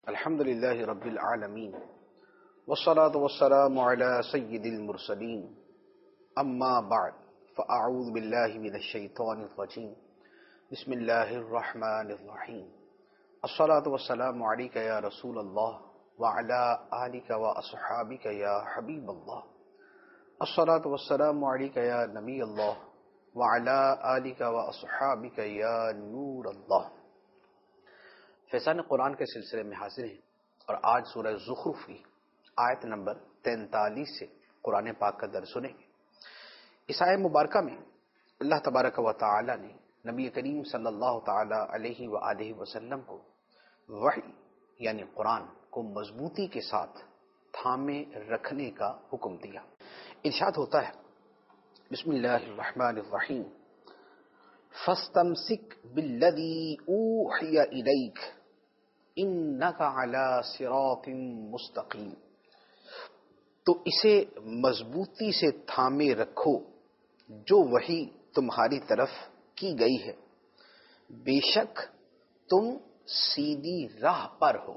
الحمد لله رب العالمين والصلاة والسلام على سيد المرسلين أما بعد فأعوذ بالله من الشيطان الرجيم بسم الله الرحمن الرحيم الصلاة والسلام عليك يا رسول الله وعلى آلك وأصحابك يا حبيب الله الصلاة والسلام عليك يا نبي الله وعلى آلك وأصحابك يا نور الله۔ فیضان قرآن کے سلسلے میں حاضر ہیں اور آج سورہ زخرف کی آیت نمبر 43 سے قرآن پاک کا درس سنیں گے۔ اس آیت مبارکہ میں اللہ تبارک و تعالی نے نبی کریم صلی اللہ تعالی علیہ وآلہ وسلم کو وحی یعنی قرآن کو مضبوطی کے ساتھ تھامے رکھنے کا حکم دیا۔ ارشاد ہوتا ہے بسم اللہ الرحمن الرحیم فاستمسک بالذی اوحی الیک انک علی صراط مستقیم، تو اسے مضبوطی سے تھامے رکھو جو وحی تمہاری طرف کی گئی ہے، بے شک تم سیدھی راہ پر ہو۔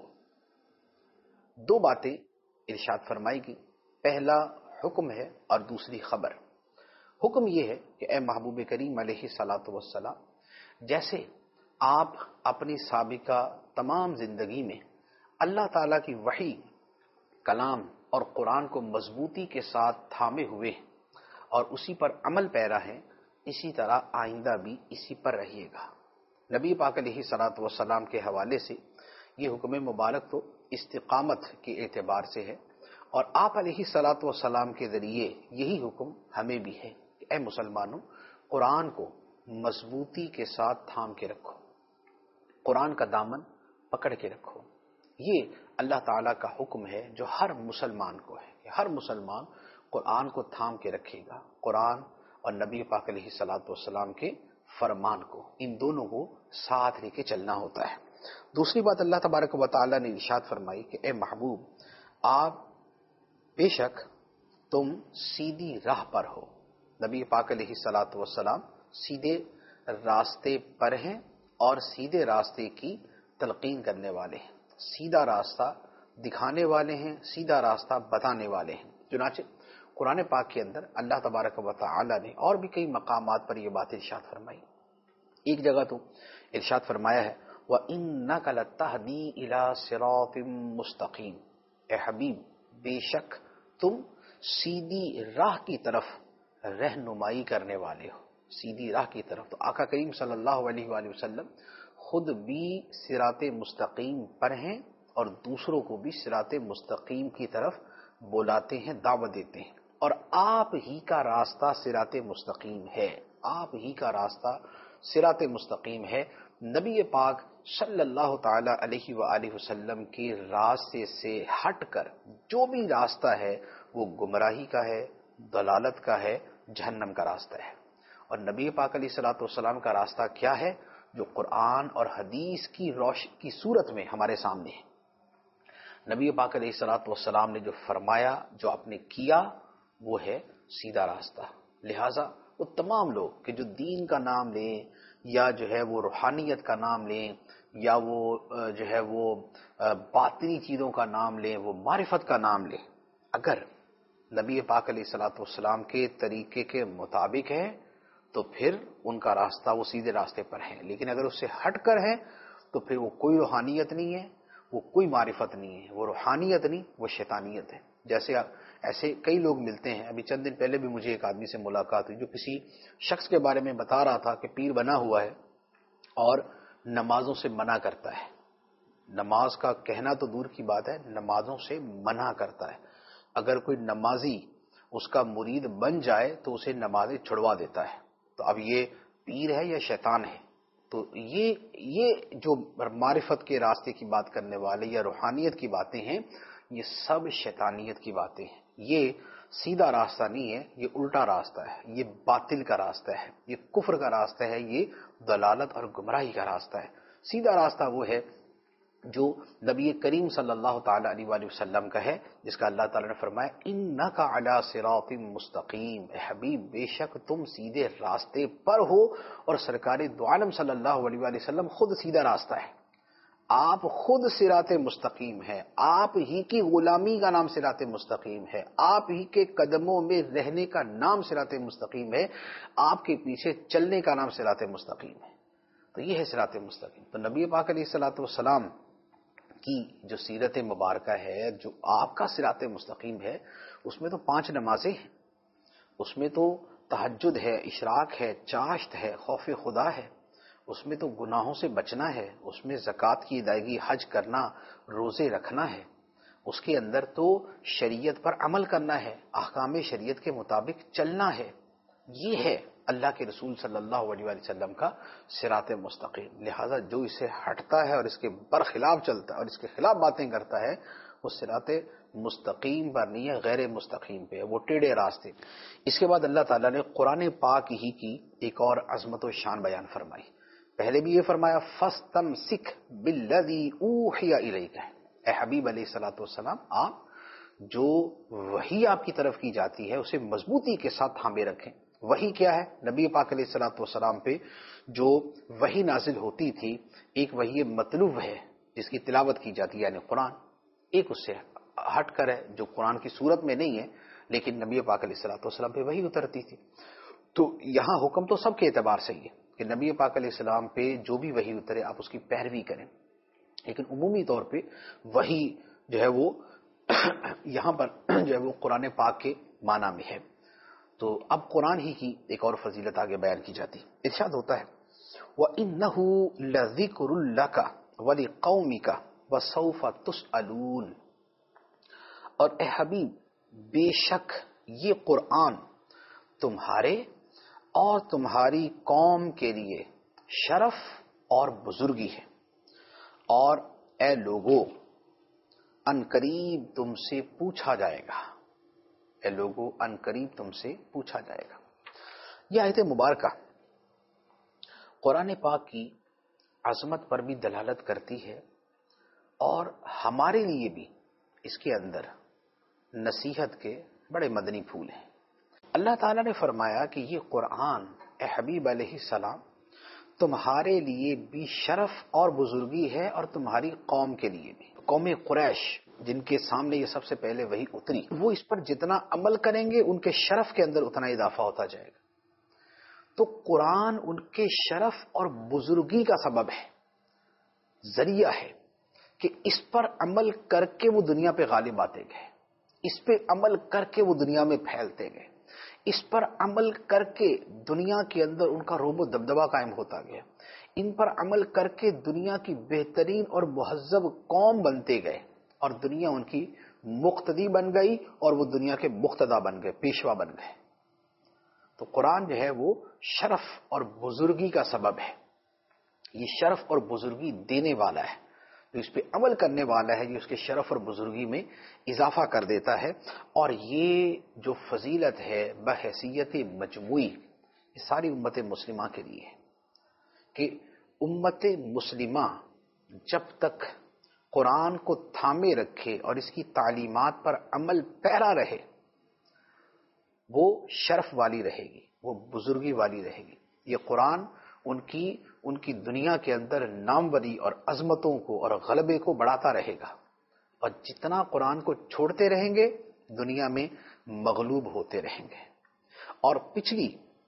دو باتیں ارشاد فرمائی گئی، پہلا حکم ہے اور دوسری خبر۔ حکم یہ ہے کہ اے محبوب کریم علیہ الصلاۃ والسلام، جیسے آپ اپنی سابقہ تمام زندگی میں اللہ تعالیٰ کی وحی کلام اور قرآن کو مضبوطی کے ساتھ تھامے ہوئے ہیں اور اسی پر عمل پیرا ہیں، اسی طرح آئندہ بھی اسی پر رہیے گا۔ نبی پاک علیہ الصلاۃ والسلام کے حوالے سے یہ حکم مبارک تو استقامت کے اعتبار سے ہے، اور آپ علیہ الصلاۃ والسلام کے ذریعے یہی حکم ہمیں بھی ہے کہ اے مسلمانوں، قرآن کو مضبوطی کے ساتھ تھام کے رکھو، قرآن کا دامن پکڑ کے رکھو۔ یہ اللہ تعالیٰ کا حکم ہے جو ہر مسلمان کو ہے کہ ہر مسلمان قرآن کو تھام کے رکھے گا، قرآن اور نبی پاک علیہ الصلاۃ والسلام کے فرمان کو، ان دونوں کو ساتھ لے کے چلنا ہوتا ہے۔ دوسری بات اللہ تبارک و تعالیٰ نے ارشاد فرمائی کہ اے محبوب، آپ بے شک تم سیدھی راہ پر ہو۔ نبی پاک علیہ الصلاۃ والسلام سیدھے راستے پر ہیں اور سیدھے راستے کی تلقین کرنے والے ہیں، سیدھا راستہ دکھانے والے ہیں، سیدھا راستہ بتانے والے ہیں۔ چنانچہ قرآن پاک کے اندر اللہ تبارک و تعالی نے اور بھی کئی مقامات پر یہ بات ارشاد فرمائی۔ ایک جگہ تو ارشاد فرمایا ہے وَإِنَّكَ لَتَهْدِي إِلَى صِرَاطٍ مُسْتَقِيمٍ، اے حبیب بے شک تم سیدھی راہ کی طرف رہنمائی کرنے والے ہو، سیدھی راہ کی طرف۔ تو آقا کریم صلی اللہ علیہ وآلہ وسلم خود بھی صراط مستقیم پر ہیں اور دوسروں کو بھی صراط مستقیم کی طرف بلاتے ہیں، دعوت دیتے ہیں، اور آپ ہی کا راستہ صراط مستقیم ہے، آپ ہی کا راستہ صراط مستقیم ہے۔ نبی پاک صلی اللہ تعالی علیہ وآلہ وسلم کے راستے سے ہٹ کر جو بھی راستہ ہے وہ گمراہی کا ہے، ضلالت کا ہے، جہنم کا راستہ ہے۔ اور نبی پاک علیہ الصلوۃ والسلام کا راستہ کیا ہے؟ جو قرآن اور حدیث کی روشنی کی صورت میں ہمارے سامنے ہے۔ نبی پاک علیہ الصلوۃ والسلام نے جو فرمایا، جو آپ نے کیا، وہ ہے سیدھا راستہ۔ لہٰذا وہ تمام لوگ کہ جو دین کا نام لیں یا جو ہے وہ روحانیت کا نام لیں یا وہ جو ہے وہ باطنی چیزوں کا نام لیں، وہ معرفت کا نام لیں، اگر نبی پاک علیہ الصلوۃ والسلام کے طریقے کے مطابق ہے تو پھر ان کا راستہ وہ سیدھے راستے پر ہے، لیکن اگر اس سے ہٹ کر ہے تو پھر وہ کوئی روحانیت نہیں ہے، وہ کوئی معرفت نہیں ہے، وہ روحانیت نہیں، وہ شیطانیت ہے۔ جیسے ایسے کئی لوگ ملتے ہیں، ابھی چند دن پہلے بھی مجھے ایک آدمی سے ملاقات ہوئی جو کسی شخص کے بارے میں بتا رہا تھا کہ پیر بنا ہوا ہے اور نمازوں سے منع کرتا ہے۔ نماز کا کہنا تو دور کی بات ہے، نمازوں سے منع کرتا ہے۔ اگر کوئی نمازی اس کا مرید بن جائے تو اسے نمازیں چھڑوا دیتا ہے۔ تو اب یہ پیر ہے یا شیطان ہے؟ تو یہ جو معرفت کے راستے کی بات کرنے والے یا روحانیت کی باتیں ہیں، یہ سب شیطانیت کی باتیں ہیں۔ یہ سیدھا راستہ نہیں ہے، یہ الٹا راستہ ہے، یہ باطل کا راستہ ہے، یہ کفر کا راستہ ہے، یہ ضلالت اور گمراہی کا راستہ ہے۔ سیدھا راستہ وہ ہے جو نبی کریم صلی اللہ تعالی علیہ وآلہ وسلم کا ہے، جس کا اللہ تعالیٰ نے فرمایا انک علی صراط مستقیم، اے حبیب بے شک تم سیدھے راستے پر ہو، اور سرکار دو عالم صلی اللہ علیہ وآلہ وسلم خود سیدھا راستہ ہے۔ آپ خود صراط مستقیم ہے، آپ ہی کی غلامی کا نام صراط مستقیم ہے، آپ ہی کے قدموں میں رہنے کا نام صراط مستقیم ہے، آپ کے پیچھے چلنے کا نام صراط مستقیم ہے۔ تو یہ ہے صراط مستقیم۔ تو نبی پاک علیہ الصلوۃ والسلام کی جو سیرت مبارکہ ہے، جو آپ کا صراط مستقیم ہے، اس میں تو 5 نمازیں ہیں، اس میں تو تہجد ہے، اشراق ہے، چاشت ہے، خوف خدا ہے، اس میں تو گناہوں سے بچنا ہے، اس میں زکوٰۃ کی ادائیگی، حج کرنا، روزے رکھنا ہے، اس کے اندر تو شریعت پر عمل کرنا ہے، احکام شریعت کے مطابق چلنا ہے۔ یہ ہے اللہ کے رسول صلی اللہ علیہ وآلہ وسلم کا صراط مستقیم۔ لہذا جو اسے ہٹتا ہے اور اس کے برخلاف چلتا ہے اور اس کے خلاف باتیں کرتا ہے، وہ صراط مستقیم پر نہیں ہے، غیر مستقیم پہ ہے، وہ ٹیڑھے راستے۔ اس کے بعد اللہ تعالیٰ نے قرآن پاک ہی کی ایک اور عظمت و شان بیان فرمائی۔ پہلے بھی یہ فرمایا فَاسْتَمْسِكْ بِالَّذِي أُوحِيَ إِلَيْكَ، اے حبیب علیہ الصلوۃ والسلام، آپ جو وحی آپ کی طرف کی جاتی ہے اسے مضبوطی کے ساتھ تھامے رکھیں۔ وحی کیا ہے؟ نبی پاک علیہ الصلوۃ والسلام پہ جو وحی نازل ہوتی تھی، ایک وحی مطلوب ہے جس کی تلاوت کی جاتی ہے یعنی قرآن، ایک اس سے ہٹ کر ہے جو قرآن کی صورت میں نہیں ہے لیکن نبی پاک علیہ الصلوۃ والسلام پہ وحی اترتی تھی۔ تو یہاں حکم تو سب کے اعتبار سے ہی ہے کہ نبی پاک علیہ السلام پہ جو بھی وحی اترے آپ اس کی پیروی کریں، لیکن عمومی طور پہ وحی جو ہے وہ یہاں پر جو ہے وہ قرآن پاک کے معنی میں ہے۔ تو اب قرآن ہی کی ایک اور فضیلت آگے بیان کی جاتی، ارشاد ہوتا ہے وَإِنَّهُ لَذِكْرٌ لَكَ وَلِقَوْمِكَ وَسَوْفَ تُسْأَلُونَ، اور اے حبیب بے شک یہ قرآن تمہارے اور تمہاری قوم کے لیے شرف اور بزرگی ہے، اور اے لوگو عنقریب تم سے پوچھا جائے گا، اے لوگو عنقریب تم سے پوچھا جائے گا۔ یہ آیت مبارکہ قرآن پاک کی عظمت پر بھی دلالت کرتی ہے، اور ہمارے لیے بھی اس کے اندر نصیحت کے بڑے مدنی پھول ہیں۔ اللہ تعالیٰ نے فرمایا کہ یہ قرآن اے حبیب علیہ السلام تمہارے لیے بھی شرف اور بزرگی ہے، اور تمہاری قوم کے لیے بھی۔ قوم قریش جن کے سامنے یہ سب سے پہلے وہی اتری، وہ اس پر جتنا عمل کریں گے ان کے شرف کے اندر اتنا اضافہ ہوتا جائے گا۔ تو قرآن ان کے شرف اور بزرگی کا سبب ہے، ذریعہ ہے کہ اس پر عمل کر کے وہ دنیا پہ غالب آتے گئے، اس پہ عمل کر کے وہ دنیا میں پھیلتے گئے، اس پر عمل کر کے دنیا کے اندر ان کا رعب و دبدبہ قائم ہوتا گیا، ان پر عمل کر کے دنیا کی بہترین اور مہذب قوم بنتے گئے، اور دنیا ان کی مقتدی بن گئی اور وہ دنیا کے مقتدا بن گئے، پیشوا بن گئے۔ تو قرآن جو ہے وہ شرف اور بزرگی کا سبب ہے، یہ شرف اور بزرگی دینے والا ہے، جو اس پہ عمل کرنے والا ہے یہ اس کے شرف اور بزرگی میں اضافہ کر دیتا ہے۔ اور یہ جو فضیلت ہے بحیثیت مجموعی یہ ساری امت مسلمہ کے لیے ہے کہ امت مسلمہ جب تک قرآن کو تھامے رکھے اور اس کی تعلیمات پر عمل پیرا رہے، وہ شرف والی رہے گی، وہ بزرگی والی رہے گی۔ یہ قرآن ان کی دنیا کے اندر ناموری اور عظمتوں کو اور غلبے کو بڑھاتا رہے گا، اور جتنا قرآن کو چھوڑتے رہیں گے دنیا میں مغلوب ہوتے رہیں گے۔ اور پچھلی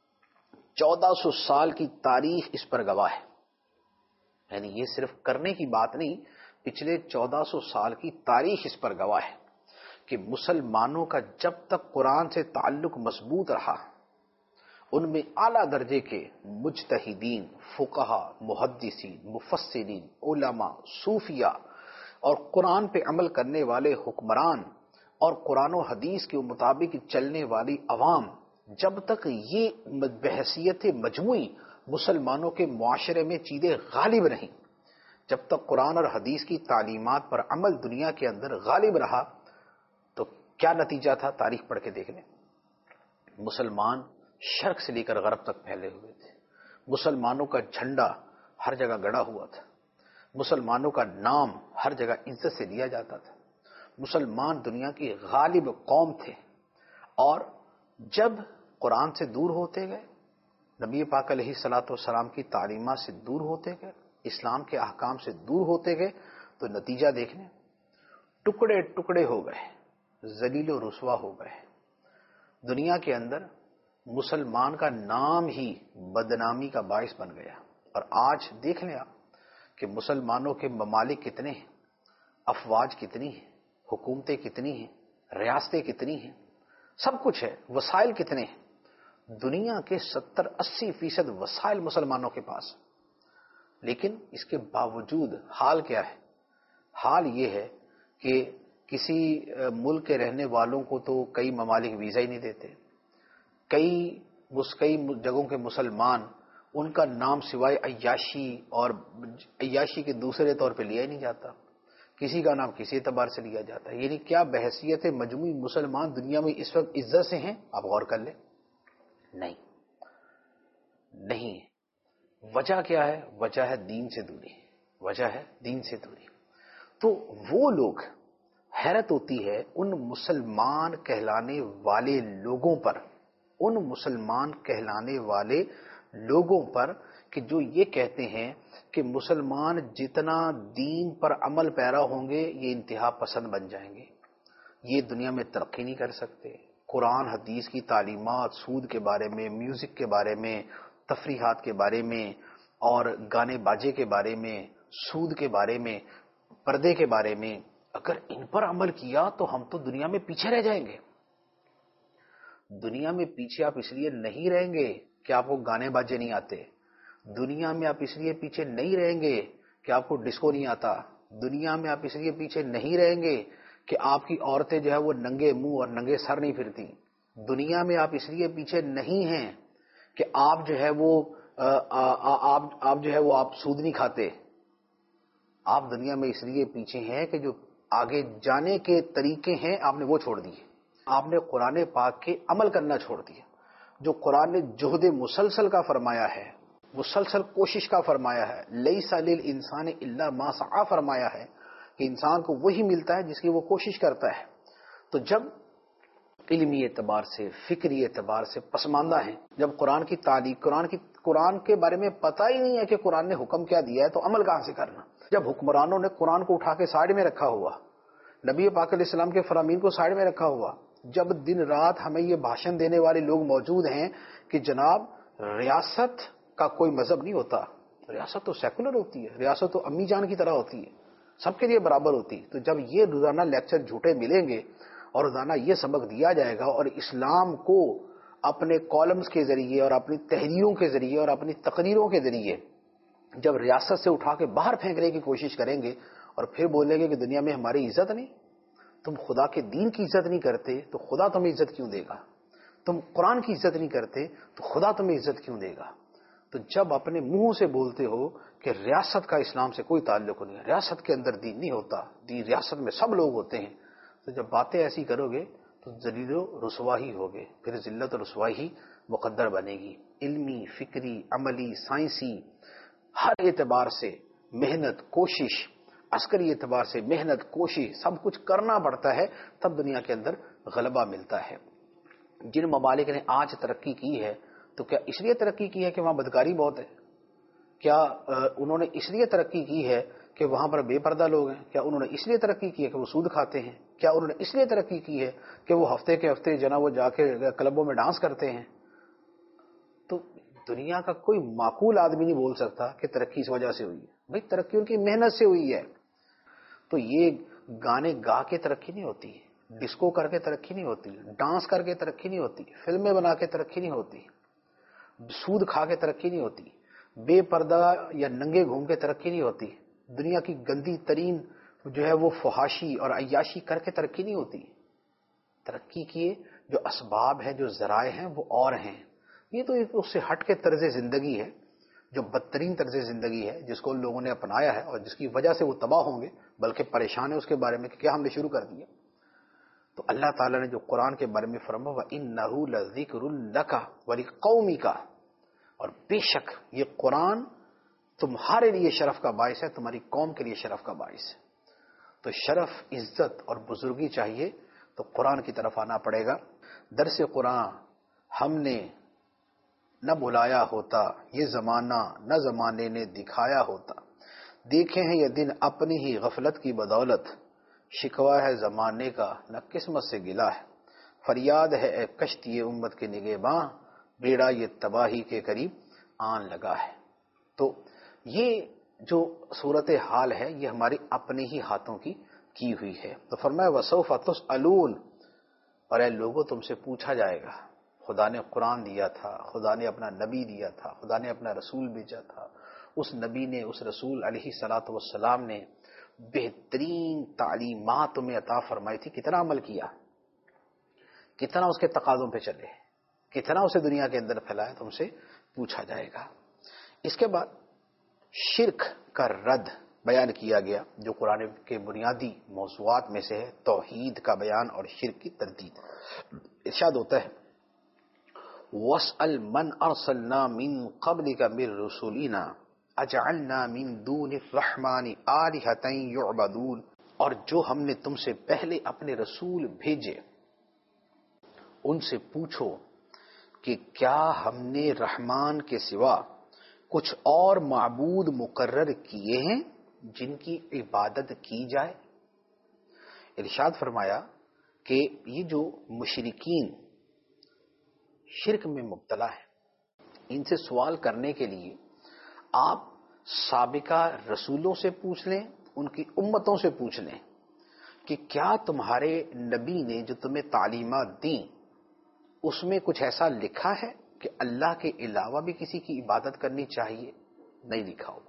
1400 سال کی تاریخ اس پر گواہ ہے، یعنی یہ صرف کرنے کی بات نہیں، پچھلے 1400 سال کی تاریخ اس پر گواہ ہے کہ مسلمانوں کا جب تک قرآن سے تعلق مضبوط رہا، ان میں اعلیٰ درجے کے مجتہدین، فقہا، محدثین، مفسرین، علماء، صوفیاء اور قرآن پہ عمل کرنے والے حکمران اور قرآن و حدیث کے مطابق چلنے والی عوام، جب تک یہ بحیثیت مجموعی مسلمانوں کے معاشرے میں چیزیں غالب رہیں، جب تک قرآن اور حدیث کی تعلیمات پر عمل دنیا کے اندر غالب رہا، تو کیا نتیجہ تھا تاریخ پڑھ کے دیکھ لیں۔ مسلمان شرق سے لے کر غرب تک پھیلے ہوئے تھے، مسلمانوں کا جھنڈا ہر جگہ گڑا ہوا تھا، مسلمانوں کا نام ہر جگہ عزت سے لیا جاتا تھا، مسلمان دنیا کی غالب قوم تھے۔ اور جب قرآن سے دور ہوتے گئے، نبی پاک علیہ الصلوۃ والسلام کی تعلیمات سے دور ہوتے گئے، اسلام کے احکام سے دور ہوتے گئے تو نتیجہ دیکھنے، ٹکڑے ٹکڑے ہو گئے، ذلیل و رسوا ہو گئے۔ دنیا کے اندر مسلمان کا نام ہی بدنامی کا باعث بن گیا۔ اور آج دیکھ لیں آپ کہ مسلمانوں کے ممالک کتنے ہیں، افواج کتنی ہیں، حکومتیں کتنی ہیں، ریاستیں کتنی ہیں، سب کچھ ہے، وسائل کتنے ہیں۔ دنیا کے 70-80% وسائل مسلمانوں کے پاس، لیکن اس کے باوجود حال کیا ہے؟ حال یہ ہے کہ کسی ملک کے رہنے والوں کو تو کئی ممالک ویزا ہی نہیں دیتے، کئی جگہوں کے مسلمان، ان کا نام سوائے عیاشی اور عیاشی کے دوسرے طور پہ لیا ہی نہیں جاتا، کسی کا نام کسی اعتبار سے لیا جاتا ہے۔ یعنی کیا بحیثیت مجموعی مسلمان دنیا میں اس وقت عزت سے ہیں؟ آپ غور کر لیں، نہیں۔ وجہ کیا ہے؟ وجہ ہے دین سے دوری، وجہ ہے دین سے دوری۔ تو وہ لوگ، حیرت ہوتی ہے ان مسلمان کہلانے والے لوگوں پر، ان مسلمان کہلانے والے لوگوں پر کہ جو یہ کہتے ہیں کہ مسلمان جتنا دین پر عمل پیرا ہوں گے یہ انتہا پسند بن جائیں گے، یہ دنیا میں ترقی نہیں کر سکتے۔ قرآن حدیث کی تعلیمات سود کے بارے میں، میوزک کے بارے میں، تفریحات کے بارے میں، اور گانے باجے کے بارے میں، سود کے بارے میں، پردے کے بارے میں، اگر ان پر عمل کیا تو ہم تو دنیا میں پیچھے رہ جائیں گے۔ دنیا میں پیچھے آپ اس لیے نہیں رہیں گے کہ آپ کو گانے باجے نہیں آتے، دنیا میں آپ اس لیے پیچھے نہیں رہیں گے کہ آپ کو ڈسکو نہیں آتا، دنیا میں آپ اس لیے پیچھے نہیں رہیں گے کہ آپ کی عورتیں جو ہے وہ ننگے منہ اور ننگے سر نہیں پھرتی، دنیا میں آپ اس لیے پیچھے نہیں ہیں کہ آپ جو ہے وہ آپ جو ہے وہ آپ سود نہیں کھاتے۔ آپ دنیا میں اس لیے پیچھے ہیں کہ جو آگے جانے کے طریقے ہیں آپ نے وہ چھوڑ دیے، آپ نے قرآن پاک کے عمل کرنا چھوڑ دیا۔ جو قرآن نے جہد مسلسل کا فرمایا ہے، مسلسل کوشش کا فرمایا ہے، لیس للانسان الا ما سعی فرمایا ہے کہ انسان کو وہی ملتا ہے جس کی وہ کوشش کرتا ہے۔ تو جب علمی اعتبار سے، فکری اعتبار سے پسماندہ ہیں، جب قرآن کی تعلیم، قرآن کے بارے میں پتہ ہی نہیں ہے کہ قرآن نے حکم کیا دیا ہے، تو عمل کہاں سے کرنا؟ جب حکمرانوں نے قرآن کو اٹھا کے سائیڈ میں رکھا ہوا، نبی پاک علیہ السلام کے فرامین کو سائیڈ میں رکھا ہوا، جب دن رات ہمیں یہ بھاشن دینے والے لوگ موجود ہیں کہ جناب ریاست کا کوئی مذہب نہیں ہوتا، ریاست تو سیکولر ہوتی ہے، ریاست تو امی جان کی طرح ہوتی ہے، سب کے لیے برابر ہوتی ہے، تو جب یہ روزانہ لیکچر جھوٹے ملیں گے اور روزانہ یہ سبق دیا جائے گا اور اسلام کو اپنے کالمز کے ذریعے اور اپنی تحریروں کے ذریعے اور اپنی تقریروں کے ذریعے جب ریاست سے اٹھا کے باہر پھینکنے کی کوشش کریں گے اور پھر بولیں گے کہ دنیا میں ہماری عزت نہیں، تم خدا کے دین کی عزت نہیں کرتے تو خدا تمہیں عزت کیوں دے گا؟ تم قرآن کی عزت نہیں کرتے تو خدا تمہیں عزت کیوں دے گا؟ تو جب اپنے منہوں سے بولتے ہو کہ ریاست کا اسلام سے کوئی تعلق نہیں ہے، ریاست کے اندر دین نہیں ہوتا، دین ریاست میں سب لوگ ہوتے ہیں، تو جب باتیں ایسی کرو گے تو ذلیل و رسوا ہی ہوگے، پھر ذلت و رسوائی ہی مقدر بنے گی۔ علمی، فکری، عملی، سائنسی، ہر اعتبار سے محنت، کوشش، عسکری اعتبار سے محنت، کوشش، سب کچھ کرنا پڑتا ہے، تب دنیا کے اندر غلبہ ملتا ہے۔ جن ممالک نے آج ترقی کی ہے تو کیا اس لیے ترقی کی ہے کہ وہاں بدکاری بہت ہے؟ کیا انہوں نے اس لیے ترقی کی ہے کہ وہاں پر بے پردہ لوگ ہیں؟ کیا انہوں نے اس لیے ترقی کی ہے کہ وہ سود کھاتے ہیں؟ کیا انہوں نے اس لیے ترقی کی ہے کہ وہ ہفتے کے ہفتے جناب وہ جا کے کلبوں میں ڈانس کرتے ہیں؟ تو دنیا کا کوئی معقول آدمی نہیں بول سکتا کہ ترقی اس وجہ سے ہوئی ہے، بھئی ترقی ان کی محنت سے ہوئی ہے۔ تو یہ گانے گا کے ترقی نہیں ہوتی، ڈسکو کر کے ترقی نہیں ہوتی، ڈانس کر کے ترقی نہیں ہوتی، فلمیں بنا کے ترقی نہیں ہوتی، سود کھا کے ترقی نہیں ہوتی، بے پردہ یا ننگے گھوم کے ترقی نہیں ہوتی، دنیا کی گندی ترین جو ہے وہ فحاشی اور عیاشی کر کے ترقی نہیں ہوتی۔ ترقی کیے جو اسباب ہیں، جو ذرائع ہیں وہ اور ہیں۔ یہ تو ایک اس سے ہٹ کے طرز زندگی ہے جو بدترین طرز زندگی ہے، جس کو ان لوگوں نے اپنایا ہے اور جس کی وجہ سے وہ تباہ ہوں گے، بلکہ پریشان ہے اس کے بارے میں کہ کیا ہم نے شروع کر دیا۔ تو اللہ تعالیٰ نے جو قرآن کے بارے میں فرمایا وَإِنَّهُ لَذِكْرٌ لَكَ وَلِقَوْمِكَ، اور بے شک یہ قرآن تمہارے لیے شرف کا باعث ہے، تمہاری قوم کے لیے شرف کا باعث ہے۔ تو شرف، عزت اور بزرگی چاہیے تو قرآن کی طرف آنا پڑے گا۔ درس قرآن ہم نے نہ بلایا ہوتا، یہ زمانہ نہ زمانے نے دکھایا ہوتا، دیکھے ہیں یہ دن اپنی ہی غفلت کی بدولت، شکوہ ہے زمانے کا نہ قسمت سے گلا ہے، فریاد ہے اے کشتی امت کے نگہباں، بیڑا یہ تباہی کے قریب آن لگا ہے۔ تو یہ جو صورت حال ہے یہ ہماری اپنے ہی ہاتھوں کی ہوئی ہے۔ تو فرمایا وسوف تسألون، اور اے لوگوں تم سے پوچھا جائے گا۔ خدا نے قرآن دیا تھا، خدا نے اپنا نبی دیا تھا، خدا نے اپنا رسول بھیجا تھا، اس نبی نے، اس رسول علیہ الصلوۃ والسلام نے بہترین تعلیمات تمہیں عطا فرمائی تھی، کتنا عمل کیا، کتنا اس کے تقاضوں پہ چلے، کتنا اسے دنیا کے اندر پھیلایا، تم سے پوچھا جائے گا۔ اس کے بعد شرک کا رد بیان کیا گیا، جو قرآن کے بنیادی موضوعات میں سے ہے، توحید کا بیان اور شرک کی تردید۔ ارشاد ہوتا ہے وَاسْأَلْ مَنْ أَرْسَلْنَا مِنْ قَبْلِكَ مِنْ رُسُلِنَا أَجَعَلْنَا مِنْ دُونِ الرَّحْمَنِ آلِهَةً يُعْبَدُونَ، اور جو ہم نے تم سے پہلے اپنے رسول بھیجے ان سے پوچھو کہ کیا ہم نے رحمان کے سوا کچھ اور معبود مقرر کیے ہیں جن کی عبادت کی جائے۔ ارشاد فرمایا کہ یہ جو مشرکین شرک میں مبتلا ہیں، ان سے سوال کرنے کے لیے آپ سابقہ رسولوں سے پوچھ لیں، ان کی امتوں سے پوچھ لیں کہ کیا تمہارے نبی نے جو تمہیں تعلیمات دیں اس میں کچھ ایسا لکھا ہے کہ اللہ کے علاوہ بھی کسی کی عبادت کرنی چاہیے؟ نہیں لکھا ہوا۔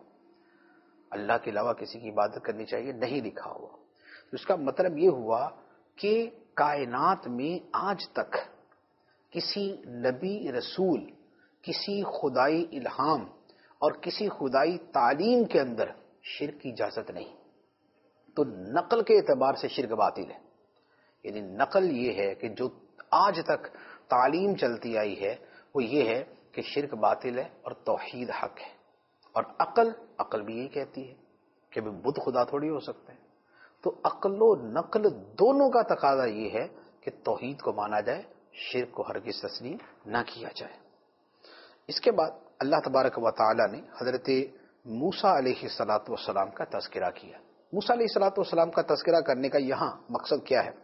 اللہ کے علاوہ کسی کی عبادت کرنی چاہیے، نہیں لکھا ہوا۔ تو اس کا مطلب یہ ہوا کہ کائنات میں آج تک کسی نبی رسول، کسی خدائی الہام اور کسی خدائی تعلیم کے اندر شرک کی اجازت نہیں۔ تو نقل کے اعتبار سے شرک باطل ہے، یعنی نقل یہ ہے کہ جو آج تک تعلیم چلتی آئی ہے وہ یہ ہے کہ شرک باطل ہے اور توحید حق ہے۔ اور عقل بھی یہی کہتی ہے کہ بت خدا تھوڑی ہو سکتے ہیں۔ تو عقل و نقل دونوں کا تقاضا یہ ہے کہ توحید کو مانا جائے، شرک کو ہرگز تسلیم نہ کیا جائے۔ اس کے بعد اللہ تبارک و تعالی نے حضرت موسیٰ علیہ الصلوۃ والسلام کا تذکرہ کیا۔ موسیٰ علیہ الصلوۃ والسلام کا تذکرہ کرنے کا یہاں مقصد کیا ہے؟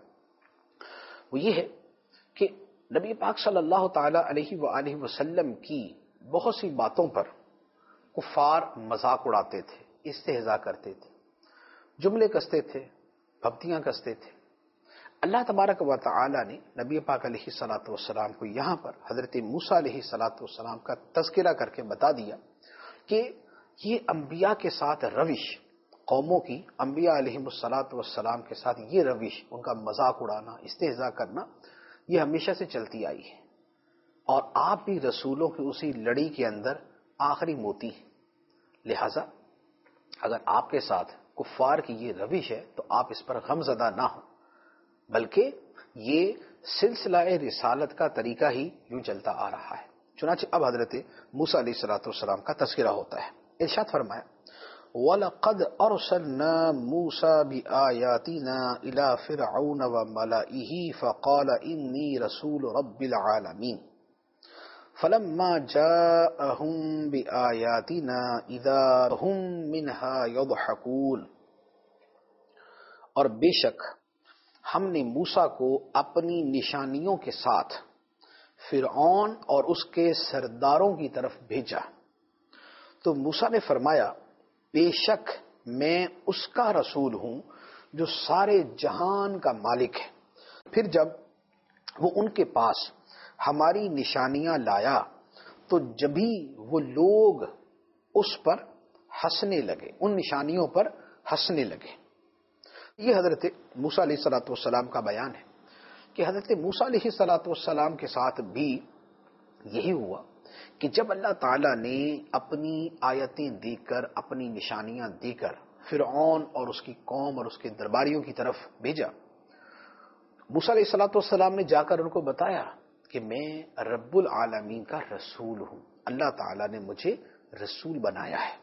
وہ یہ ہے کہ نبی پاک صلی اللہ تعالی علیہ وآلہ وسلم کی بہت سی باتوں پر کفار مذاق اڑاتے تھے، استہزاء کرتے تھے، جملے کستے تھے، بھپتیاں کستے تھے۔ اللہ تبارک و تعالی نے نبی پاک علیہ الصلوۃ والسلام کو یہاں پر حضرت موسیٰ علیہ الصلوۃ والسلام کا تذکرہ کر کے بتا دیا کہ یہ انبیاء کے ساتھ روش، قوموں کی انبیاء علیہ الصلوۃ والسلام کے ساتھ یہ روش، ان کا مذاق اڑانا، استہزاء کرنا، یہ ہمیشہ سے چلتی آئی ہے، اور آپ بھی رسولوں کی اسی لڑی کے اندر آخری موتی ہیں۔ لہذا اگر آپ کے ساتھ کفار کی یہ روش ہے تو آپ اس پر غم زدہ نہ ہوں، بلکہ یہ سلسلہ رسالت کا طریقہ ہی یوں چلتا آ رہا ہے۔ چنانچہ اب حضرت موسیٰ علیہ الصلوۃ والسلام کا تذکرہ ہوتا ہے۔ ارشاد فرمایا وَلَقَدْ أَرْسَلْنَا مُوسَىٰ بِآيَاتِنَا إِلَىٰ فِرْعَوْنَ وَمَلَئِهِ فَقَالَ إِنِّي رَسُولُ رَبِّ الْعَالَمِينَ فَلَمَّا جَاءَهُم بِآيَاتِنَا إِذَا هُم مِّنْهَا يَضْحَكُونَ، اور بے شک ہم نے موسیٰ کو اپنی نشانیوں کے ساتھ فرعون اور اس کے سرداروں کی طرف بھیجا، تو موسیٰ نے فرمایا بے شک میں اس کا رسول ہوں جو سارے جہان کا مالک ہے۔ پھر جب وہ ان کے پاس ہماری نشانیاں لایا تو جبھی وہ لوگ اس پر ہنسنے لگے، ان نشانیوں پر ہنسنے لگے۔ یہ حضرت موسیٰ علیہ الصلوۃ والسلام کا بیان ہے کہ حضرت موسیٰ علیہ الصلوۃ والسلام کے ساتھ بھی یہی ہوا کہ جب اللہ تعالیٰ نے اپنی آیتیں دے کر، اپنی نشانیاں دے کر فرعون اور اس کی قوم اور اس کے درباریوں کی طرف بھیجا، موسیٰ علیہ الصلوۃ والسلام نے جا کر ان کو بتایا کہ میں رب العالمین کا رسول ہوں، اللہ تعالیٰ نے مجھے رسول بنایا ہے۔